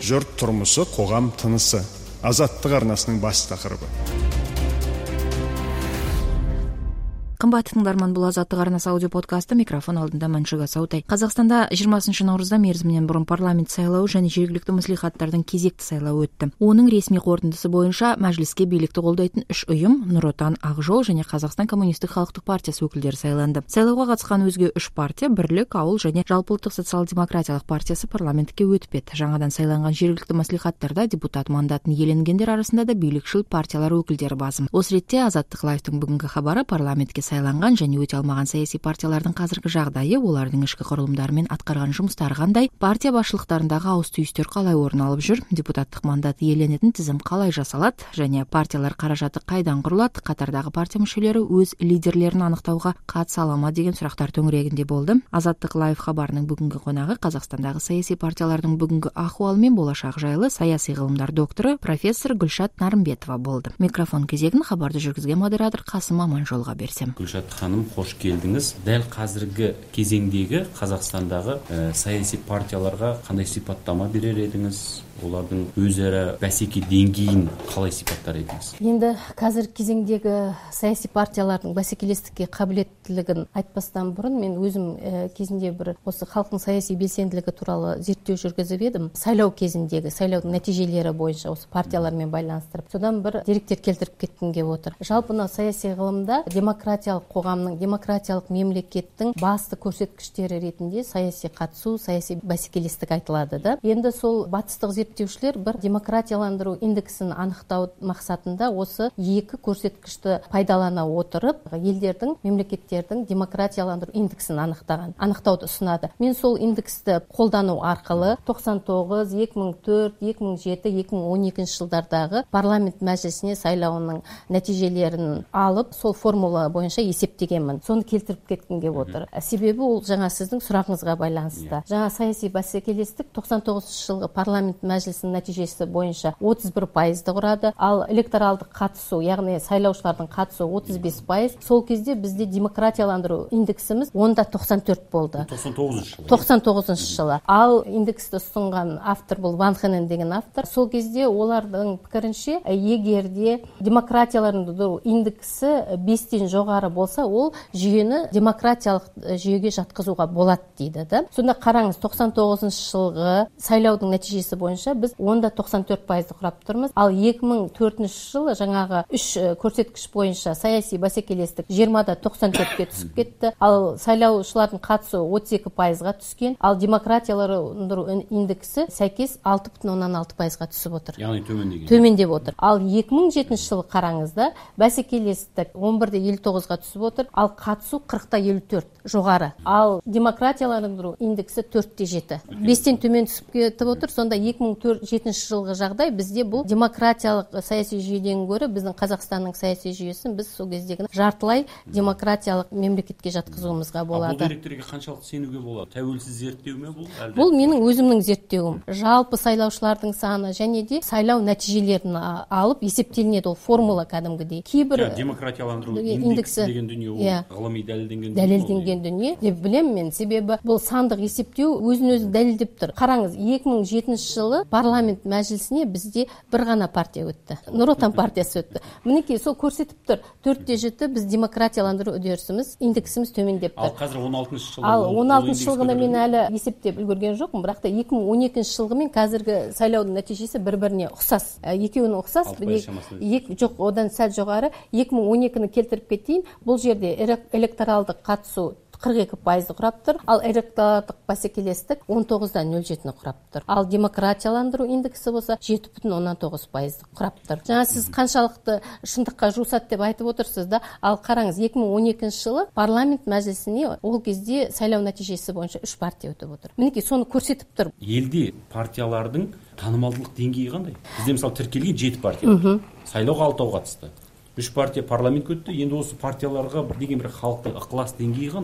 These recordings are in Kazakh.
Жұрт тұрмысы, қоғам тынысы. Азаттық арнасының бас тақырыбы. Қымбатты тыңдарман, бұл Азаттық арнасы аудио подкасты, микрофон алдында Маншуга Саутай. Қазақстанда 20 наурызда мерзімінен бұрын парламент сайлауы және жергілікті мәслихаттардың кезекті сайлауы өтті. Оның ресми қорытындысы бойынша мәжіліске билікті қолдайтын 3 ұйым, Нұр Отан, Ақ Жол және Қазақстан коммунистік халықтық партиясы өкілдері сайланды. Сайлауға қатысқан өзге 3 партия Бірлік, Ауыл және Жалпыұлттық социал-демократиялық партиясы парламентке өтіп еді. Жаңадан сайланған жергілікті мәслихаттарда депутат мандатын иеленгендер арасында да билікшіл партиялар өкілдері басым. Осы ретте Азаттық лайфтың бүгінгі хабары парламентке сайланған және өте алмаған саяси партиялардың қазіргі жағдайы, олардың ішкі құрылымдары мен атқарған жұмыстары қандай, партия басшылықтарындағы ауыс-түйістер қалай орын алып жүр, депутаттық мандат иеленетін тізім қалай жасалады және партиялар қаражаты қайдан құрылады, қатардағы партия мүшелері өз лидерлерін анықтауға қатыса ала ма деген сұрақтар төңірегінде болды. Азаттық лайф хабарының бүгінгі қонағы Қазақстандағы саяси партиялардың бүгінгі ахуалы мен болашақ жайлы саяси ғылымдар докторы профессор Гүлшат Нарымбетова болды. Микрофон кезегін хабарды жүргізген модератор Қасым Аманжолға берсем. Гүлшат ханым, қош келдіңіз. Дәл қазіргі кезеңдегі Қазақстандағы саяси партияларға қандай сипаттама берер едіңіз? Олардың өзара бәсеке деңгейін қалай сипаттар едіңіз? Енді қазіргі кезеңдегі саяси партиялардың бәсекелестікке қабілеттілігін айтпастан бұрын, мен өзім кезінде бір осы халықтың саяси белсенділігі туралы зерттеу жүргізіп едім. Сайлау кезіндегі, сайлаудың нәтижелері бойынша осы партиялармен байланыстырып, содан бір деректер келтіріп кеткім келіп отыр. Жалпы саяси ғылымда демократиялық қоғамның, демократиялық мемлекеттің басты көрсеткіштері ретінде саяси қатысу, саяси бәсекелестік айтылады да. Енді сол батыстық зерттеушілер бір демократияландыру индексін анықтау мақсатында осы екі көрсеткішті пайдалана отырып, елдердің, мемлекеттердің демократияландыру индексін анықтауды ұсынады. Мен сол индексті қолдану арқылы 99, 2004, 2007, 2012 жылдардағы парламент мәжілісіне сайлауының нәтижелерін алып, сол формула бойынша есептегенмін. Соны келтіріп кеткім келіп отыр. Себебі ол жаңа сіздің сұрағыңызға байланысты. Жаңа саяси бәсекелестік 99 жылғы парламент мәжілісінің нәтижесі бойынша 31%-ды құрады, ал электоралдық қатысу, яғни сайлаушылардың қатысу 35%. Сол кезде бізде демократияландыру индексіміз 10-94 болды. 99 жылы. Ал индексті ұсынған автор бұл Ван Хенен деген автор. Сол кезде олардың пікірінше, егерде демократияландыру индексі 5-тен жоғары болса, ол жүйені демократиялық жүйеге жатқызуға болады дейді. Сонда қараңыз, 99 жылғы сайлаудың нәтижесі бойынша біз 10-94%-ды құрап тұрмыз. Ал 2004 жылы жаңағы 3 көрсеткіш бойынша саяси бәсекелестік 20-94-ке түсіп кетті. Ал сайлаушылардың қатысу 32%-ға түскен. Ал демократияландыру индексі сәйкес 6,6%-ға түсіп отыр. Яғни төмендеп отыр. Ал 2007 жылы қараңызда бәсекелестік 11-59-ға түсіп отыр. Ал қатысу 40-54 жоғары. Ал демократияландыру индексі 4-7. 5-тен төмен түсіп кетіп отыр. Сонда 2007 жылғы жағдай бізде бұл демократиялық саяси жүйеден гөрі біздің Қазақстанның саяси жүйесін біз сол кездегі жартылай демократиялық мемлекетке жатқызуымызға болады. Бұл деректерге қаншалықты сенуге болады? Тәуелсіз зерттеу ме бұл? Бұл менің өзімнің зерттеуім. Жалпы сайлаушылардың саны және де сайлау нәтижелерін алып есептелінеді. Ол формула кәдімгідей. Кейбір демократияландыру индексі деген дүние, ол ғылыми дәлелденген дүние деп білемін мен. Себебі бұл сандық есептеу өзін-өзі дәлелдеп тұр. Қараңыз, 2007 жылы парламент мәжілісіне бізде бір ғана партия өтті. Нұр Отан партиясы өтті. Мінекей сол көрсетіп тұр. 4-7 біз демократияландыру үдерісіміз, индексіміз төмендеп тұр. Ал қазір 16 жылғы. Ал 16 жылғында мен әлі есептеп үлгерген жоқпын, бірақ та 2012 жылғы мен қазіргі сайлаудың нәтижесі бір-біріне ұқсас. Екеуінің ұқсас, жоқ, одан сәл жоғары. 2012-ні келтіріп кетейін. Бұл жерде электоралдық қатысу 42%-ды құрап тұр, ал электоралдық бәсекелестік 19-07-ні құрап тұр. Ал демократияландыру индексі болса 7,9%-ды құрап тұр. Жаңа сіз қаншалықты шындыққа жуысады деп айтып отырсыз да, ал қараңыз, 2012 жылы парламент мәжілісіне ол кезде сайлау нәтижесі бойынша 3 партия өтіп отыр. Мінекей соны көрсетіп тұр. Елде партиялардың танымалдылық деңгейі қандай? Бізде мысалы тіркелген 7 партия. Сайлауға 6 қатысты. 3 партия парламентке өтті. Енді осы партияларға деген бір халықтың ықылас деңгейі қандай?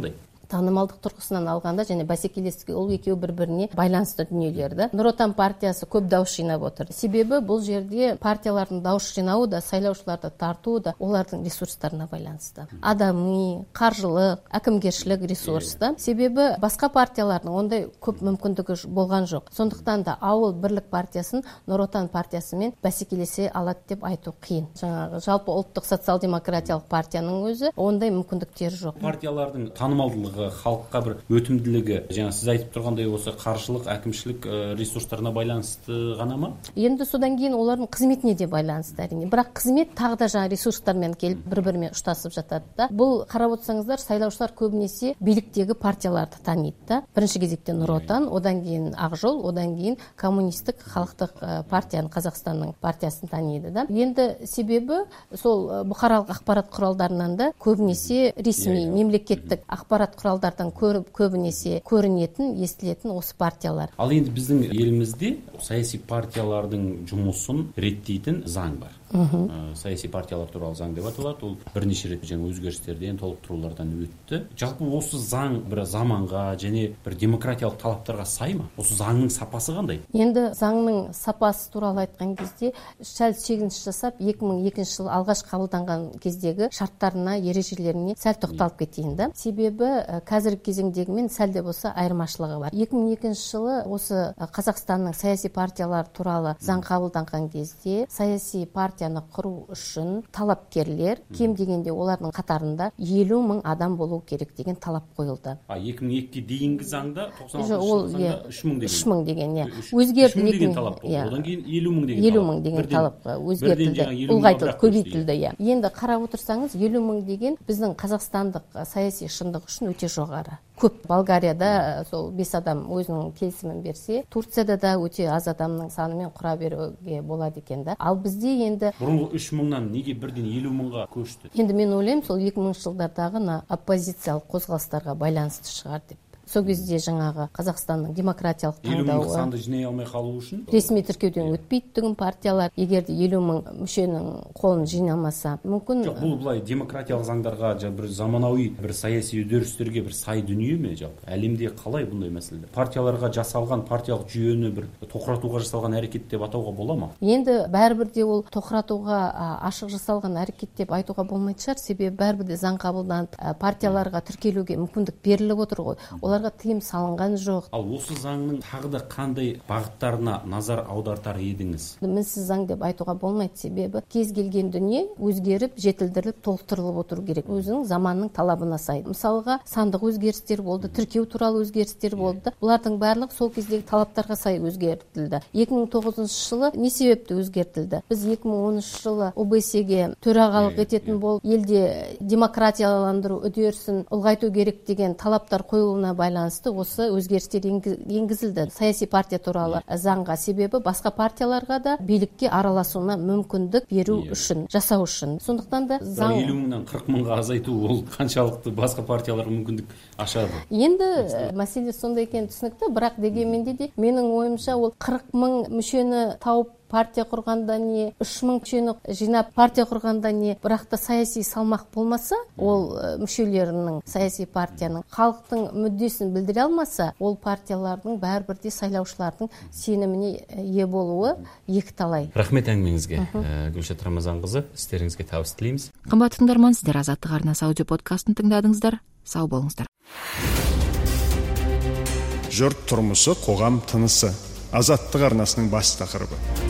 танымалдық тұрғысынан алғанда және бәсекелестік, ол екеуі бір-біріне байланысты дүниелер да. Нұр Отан партиясы көп дауыс жинап отыр. Себебі бұл жерде партиялардың дауыс жинауы да, сайлаушыларды тартуы да олардың ресурстарына байланысты. Адами, қаржылық, әкімгершілік ресурста. Себебі басқа партиялардың ондай көп мүмкіндігі болған жоқ. Сондықтан да ауыл бірлік партиясын Нұр Отан партиясымен бәсекелесе алады деп айту қиын. Жаңағы жалпы ұлттық социал-демократиялық партияның өзі ондай мүмкіндіктері жоқ. Партиялардың танымалдылығы, халыққа бір өтімділігі, жаңа сіз айтып тұрғандай осы қаржылық, әкімшілік ресурстарына байланысты ғана ма? Енді содан кейін олардың қызметіне де байланысты әрине. Бірақ қызмет тағы да жаңа ресурстармен келіп бір-бірімен ұштасып жатады да. Бұл қарап отырсаңыздар, сайлаушылар көбінесе биліктегі партияларды таниды да. Бірінші кезекте Нұр Отан, одан кейін Ақ Жол, одан кейін коммунистік халықтық партияны, Қазақстанның партиясын таниды да. Енді себебі сол бұқаралық ақпарат құралдарынан да көбінесе ресми мемлекеттік ақпарат құралдардан көбінесе көрінетін, естілетін осы партиялар. Ал енді біздің елімізде саяси партиялардың жұмысын реттейтін заң бар. Саяси партиялар туралы заң деп аталады. Ол бірнеше рет жаңа өзгерістерден, толықтырулардан өтті. Жалпы осы заң бір заманға және бір демократиялық талаптарға сай ма? Осы заңның сапасы қандай? Енді заңның сапасы туралы айтқан кезде сәл шегініс жасап 2002 жылы алғаш қабылданған кездегі шарттарына, ережелеріне сәл тоқталып кетейін да. Себебі қазіргі кезеңдегімен сәл де болса айырмашылығы бар. 2002 жылы осы Қазақстанның саяси партиялар туралы заң қабылданған кезде саяси партияны құру үшін талапкерлер кем дегенде олардың қатарында 50 мың адам болу керек деген талап қойылды. 2002-ге дейінгі заңда 96 заңда 3 мың деген. Өзгертілді деген талап болды. Одан кейін 50 мың деген талапқа өзгертілді, ұлғайтылды, көбейтілді. Енді қарап отырсаңыз 50 мың деген біздің қазақстандық саяси шындық үшін өте жоғары. Көп. Болгарияда сол 5 адам өзінің келісімін берсе, Турцияда да өте аз адамның санымен құра беруге болады екен да. Ал бізде енді бұрынғы 3 мыңнан неге бірден 50 мыңға көшті? Енді мен ойлаймын, сол 2000 жылдардағы оппозициялық қозғалыстарға байланысты шығар деп. Сол кезде жаңағы Қазақстанның демократиялық таңдауы 50 мың санды жинай алмай қалу үшін ресми тіркеуден өтпейді түгін партиялар, егер де 50 мың мүшенің қолын жинамаса, мүмкін. Жоқ, бұл былай демократиялық заңдарға, бір заманауи бір саяси үдерістерге бір сай дүние ме жалпы? Әлемде қалай бұндай мәселелер? Партияларға жасалған партиялық жүйені бір тоқыратуға жасалған әрекет деп атауға бола ма? Енді бәрібір де ол тоқыратуға ашық жасалған әрекет деп айтуға болмайды шығар, себебі бәрібір де заң қабылданып партияларға тіркелуге мүмкіндік беріліп отыр ғой. Оларға тыйым салынған жоқ. Ал осы заңның тағы да қандай бағыттарына назар аудартар едіңіз? Мінсіз заң деп айтуға болмайды, себебі кез келген дүние өзгеріп, жетілдіріліп, толықтырылып отыру керек. Өзінің заманның талабына сай. Мысалға, сандық өзгерістер болды, тіркеу туралы өзгерістер болды. Бұлардың барлығы сол кездегі талаптарға сай өзгертілді. 2009 жылы не себепті өзгертілді? Біз 2013 жылы ОБСЕ-ге төрағалық ететін болып, елде демократияландыру үдерісін ұлғайту керек деген талаптар қойылуына байланысты осы өзгерістер енгізілді саяси партия туралы заңға. Себебі басқа партияларға да билікке араласуына мүмкіндік беру үшін, жасау үшін. Сондықтан да заң 50 мыңнан 40 мыңға азайту ол қаншалықты басқа партияларға мүмкіндік ашады? Енді мәселе сондай екен түсінікті, бірақ дегенмен де менің ойымша ол 40 мың мүшені тауып партия құрғанда не, 3 мың мүшені жинап партия құрғанда не, бірақ та саяси салмақ болмаса, ол мүшелерінің саяси партияның халықтың мүддесін білдіре алмаса, ол партиялардың бәрібірде сайлаушылардың сеніміне ие болуы екіталай. Рахмет әңгімеңізге, Гүлшат Рамазанқызы, істеріңізге табыс тілейміз. Қымбатты тыңдарман, сіздер Азаттық арнасы аудиоподкастын тыңдадыңыздар. Сау болыңыздар. Жұрт тұрмысы, қоғам тынысы. Азаттық арнасының бас тақырыбы.